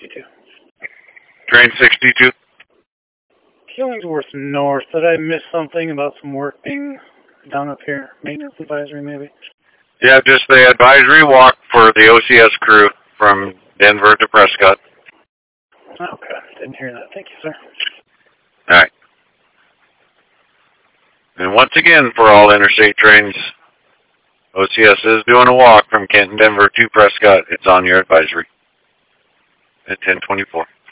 62. Train 62. Killingsworth North. Did I miss something about some work being done up here? Maintenance advisory, maybe? Yeah, just the advisory walk for the OCS crew from Denver to Prescott. Okay, didn't hear that. Thank you, sir. All right. And once again, for all interstate trains, OCS is doing a walk from Canton, Denver to Prescott. It's on your advisory at 10:24.